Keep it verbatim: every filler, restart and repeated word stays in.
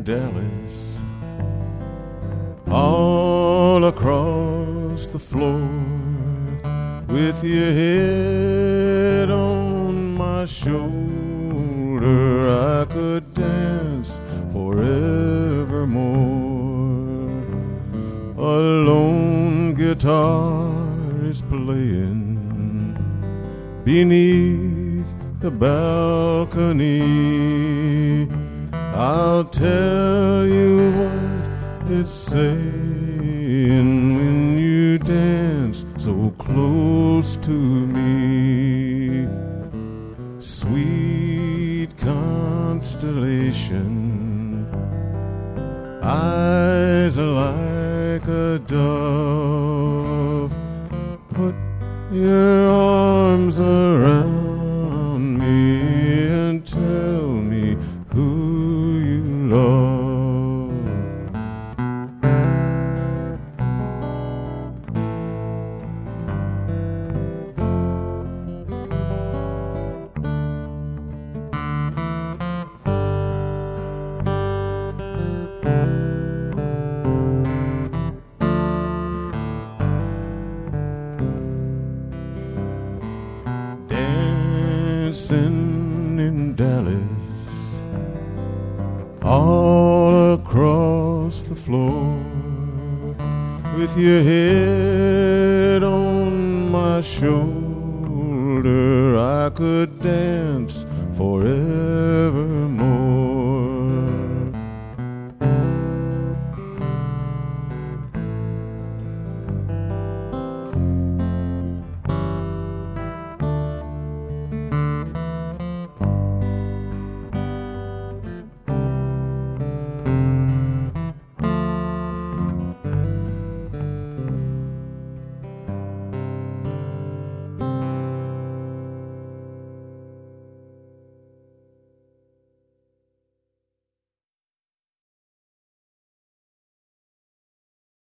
Dallas, all across the floor, with your head on my shoulder, I could dance forevermore. A lone guitar is playing beneath the balcony. I'll tell you what it's saying when you dance so close to me. Sweet constellation, eyes like a dove, put your arms around me and tell me who you love. Dancing in Dallas, all across the floor, with your head on my shoulder, I could